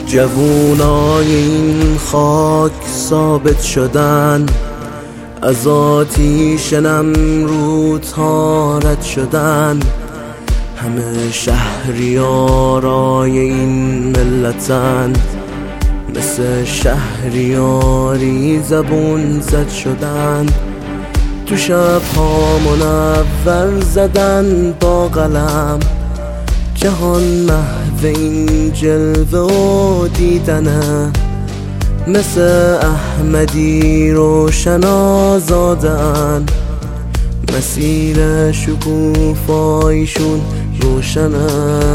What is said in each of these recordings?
جوونای این خاک ثابت شدن، از آتیش نمرودها رد شدن. همه شهریارای این ملتن، مثل شهریاری زبون زد شدن. تو شب‌ها منور زدن با قلم، جهان محو این جلوه و دیدنه. مثل احمدی روشن آزادن، مسیر شکوفایشون روشنه.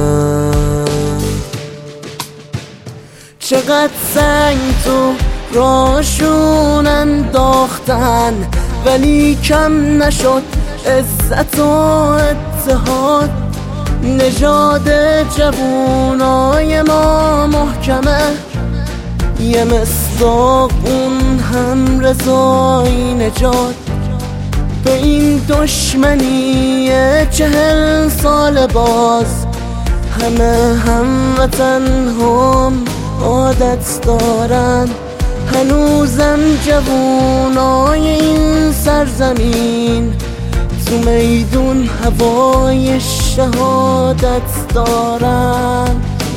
چقدر سنگ تو راشون انداختن، ولی کم نشد عزت و اتحاد. نژاد جوونای ما محکمه، یه مصداق اون هم رضای نجات. به این دشمنی 40 سال باز، همه هموطن هم عادت دارن. هنوزم جوونای این سرزمین، تو میدون هوای شهادت دارن.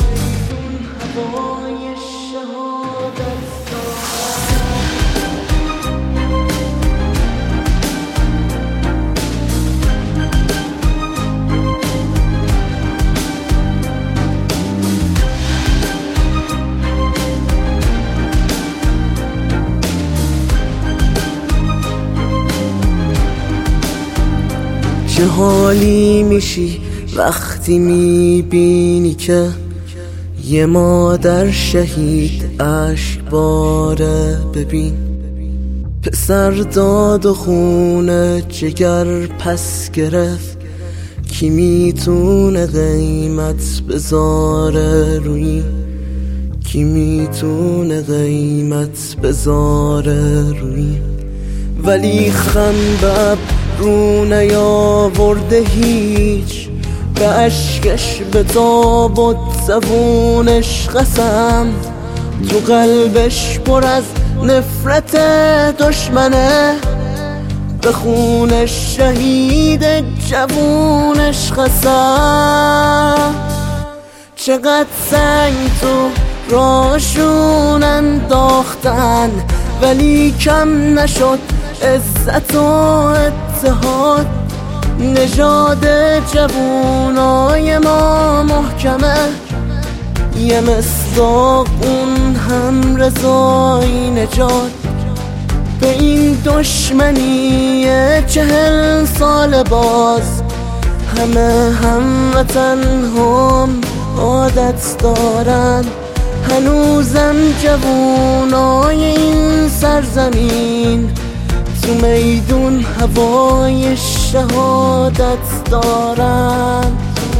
چه حالی میشی وقتی میبینی که یه مادر شهید اشک باره؟ ببین پسر داد و خونه جگر پس گرفت، کی میتونه قیمت بذاره روی؟ کی میتونه قیمت بذاره روی؟ ولی خنبب رو نیاورده هیچ، به اشکش به تابت زبونش قسم. تو قلبش پر از نفرت دشمنه، به خونش شهید جوونش قسم. چقدر سنگ تو راشون انداختن، ولی کم نشد عزت و اتحاد. نژاد جوونای ما محکمه، یه مصداق اون هم رضای نجات. به این دشمنی 40 سال باز، همه هموطن هم عادت دارن. هنوزم جوونای این سرزمین، تو میدون هوای شهادت دارن.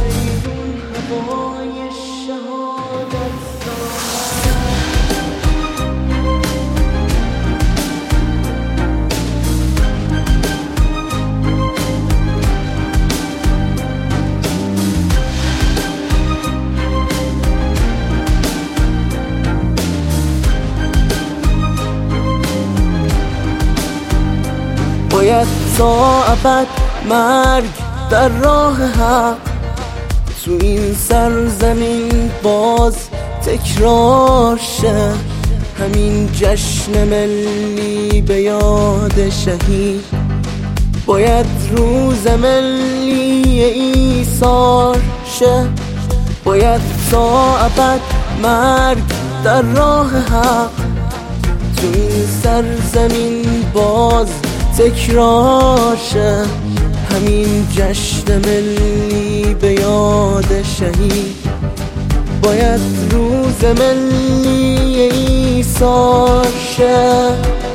باید تا ابد مرگ در راه حق، تو این سرزمین باز تکرار شه. همین جشن ملی به یاد شهید، باید روز ملی ایثار شه. باید تا ابد مرگ در راه حق، تو این سرزمین باز تکرار شه. همین جشن ملی به یاد شهید، باید روز ملی ایثار شه.